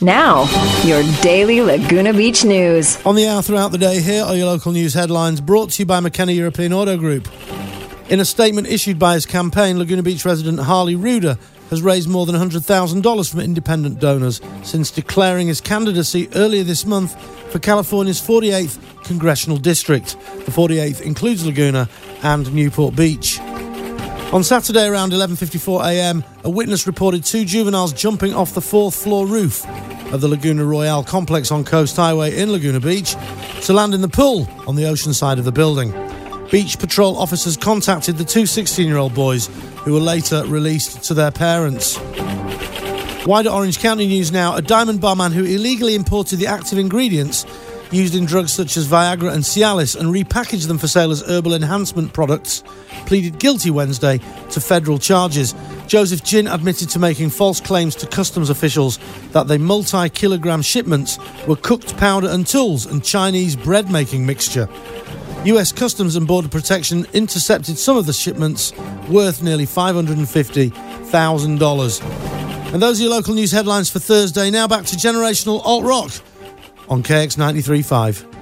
Now, your daily Laguna Beach news. On the hour throughout the day, here are your local news headlines brought to you by McKenna European Auto Group. In a statement issued by his campaign, Laguna Beach resident Harley Ruder has raised more than $100,000 from independent donors since declaring his candidacy earlier this month for California's 48th Congressional District. The 48th includes Laguna and Newport Beach. On Saturday around 11:54am, a witness reported two juveniles jumping off the fourth floor roof of the Laguna Royale complex on Coast Highway in Laguna Beach to land in the pool on the ocean side of the building. Beach Patrol officers contacted the two 16-year-old boys who were later released to their parents. Wider Orange County news now. A diamond barman who illegally imported the active ingredients used in drugs such as Viagra and Cialis and repackaged them for sale as herbal enhancement products pleaded guilty Wednesday to federal charges. Joseph Ginn admitted to making false claims to customs officials that the multi-kilogram shipments were cooked powder and tools and Chinese bread-making mixture. US Customs and Border Protection intercepted some of the shipments worth nearly $550,000. And those are your local news headlines for Thursday. Now back to Generational Alt Rock on KX 93.5.